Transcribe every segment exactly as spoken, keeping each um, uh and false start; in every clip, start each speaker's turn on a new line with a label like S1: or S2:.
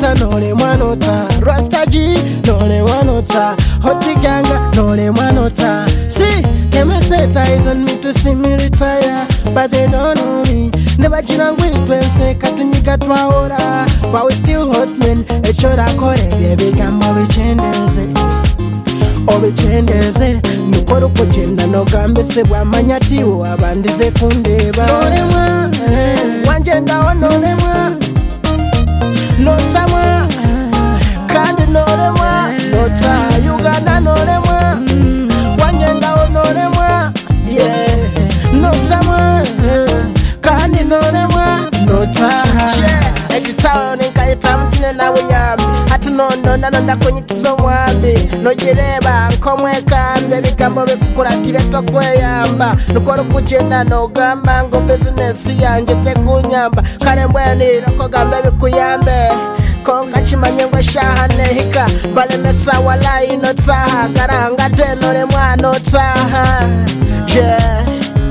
S1: tata nole mwanota Rasta G nole mwanota Hoti ganga nole mwanota See, them say ties on me to see me retire But they don't know me Never jinangwe twense katunyiga twaora But we still hot men Echora kore baby gamba bichendeze Obichendeze Nukoro kuchenda no gambe sebwa manyatiwo abandize kundeba Nole mwa Wanjenda wa nole mwa Nota mwa Kandi nole mwa Nota Uganda nole mwa Wanjenda wa nole mwa Yeah Nota mwa Kandi nole mwa Nota Yeah Ejitawo ninkaita mtine na wiyambi Hati nono nanonda kunyitizo mwambi Nojireba nkomwe kambe Bikambo bikukuratire tokweyamba Nukoro kujenda no gamba Ngo business yange tekunyamba Kare mbweni roko gambe bikuyambe Konga chimanye ngwe shahane hika Bale mesa wala ino taha Karanga tenore mwano taha Yeah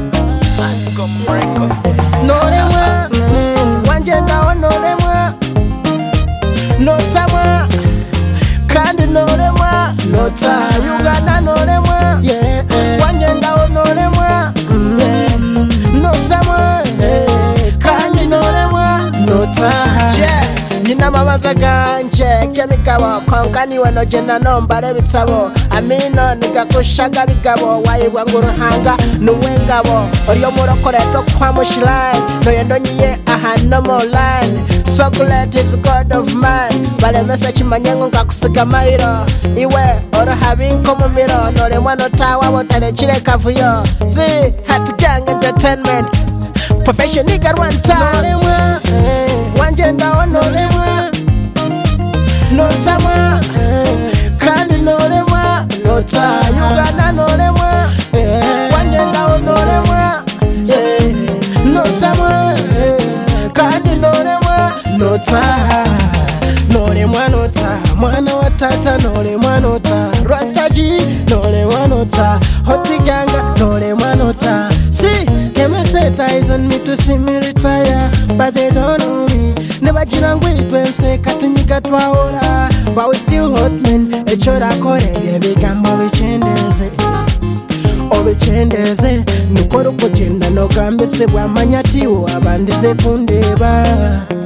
S1: Nore mwa Wanjenda wa nore mwa Nota mwa Kandi nore mwa Nota Uganda nore mwa Yeah Wanjenda wa nore mwa Yeah Nota mwa Kandi nore mwa Nota Yeah Nina mabaza ganje Kemikabo Konkani wano jena nombare bitabo Amino nigakushaga bigabo Wayibwa nguruhanga Nuwengabo Oriyo murokore to kwa mushline Noyendo nyiye aha no more line Chocolate is the god of mine Bale message manyengo ngakusiga mairo Iwe oro habinko mumiro Nole mwano tawa wotane chile kavuyo See Hati gang entertainment Profession nigga one time Nole mwa Wanjenda wa nole mwa Nota mwa Kandi nole mwa Nota Uganda nole mwa Wanjenda wa nole mwa Nota mwa Kandi nole mwa Nota Nole mwa nota Mwana wa tata nole mwa nota Rasta G nole mwa nota Hoti ganga nole mwa nota See, them say ties on me to see me retire But they don't know me Never jinangwe twense katunyiga twaora But we still hot men Echora kore baby gamba bichendeze Obichendeze Nukoro kujenda no gambe sebwa manyatiwo abandize kundeba